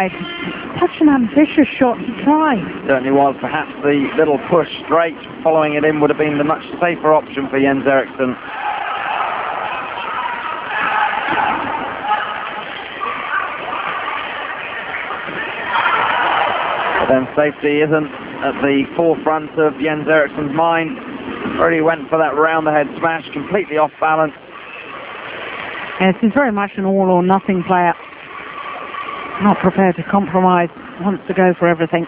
wide. Such an ambitious shot to try. Certainly was. Perhaps the little push straight following it in would have been the much safer option for Jens Eriksen. But then safety isn't at the forefront of Jens Eriksen's mind. Already went for that round-the-head smash, completely off balance. Yes, he's very much an all-or-nothing player. Not prepared to compromise, wants to go for everything.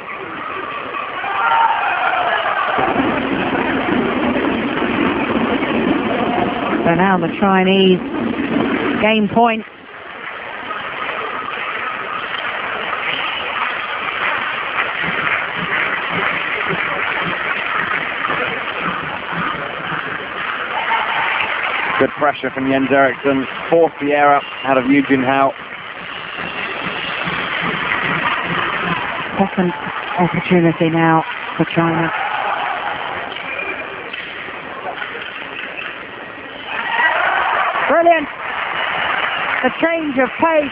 So now the Chinese game point. Good pressure from Jens Eriksen, forced the error out of Yu Jinhao. Second opportunity now for China. Brilliant! The change of pace.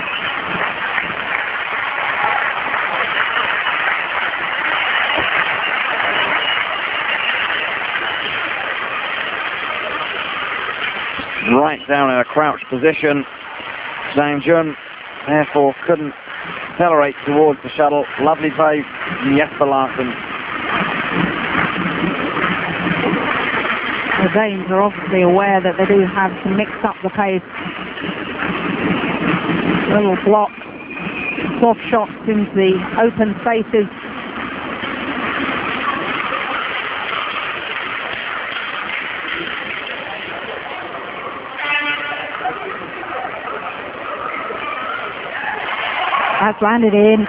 Right down in a crouched position. Zhang Jun therefore couldn't accelerate towards the shuttle. Lovely pace from Jesper Larsen. The Danes are obviously aware that they do have to mix up the pace. Little blocks, soft shots into the open spaces. Has landed in.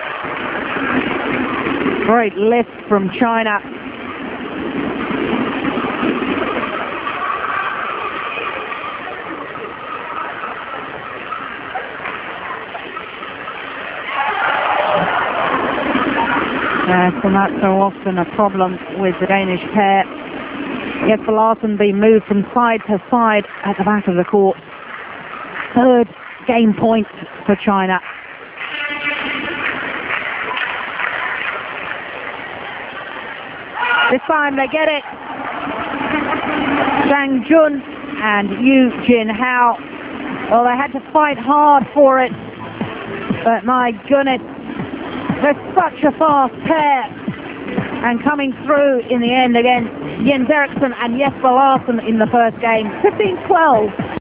Great lift from China. So that's so often a problem with the Danish pair. Jesper Larsen being moved from side to side at the back of the court. Third game point for China. This time they get it. Zhang Jun and Yu Jinhao. Well, they had to fight hard for it. But my goodness, they're such a fast pair. And coming through in the end against Jens Eriksen and Jesper Larsen in the first game. 15-12.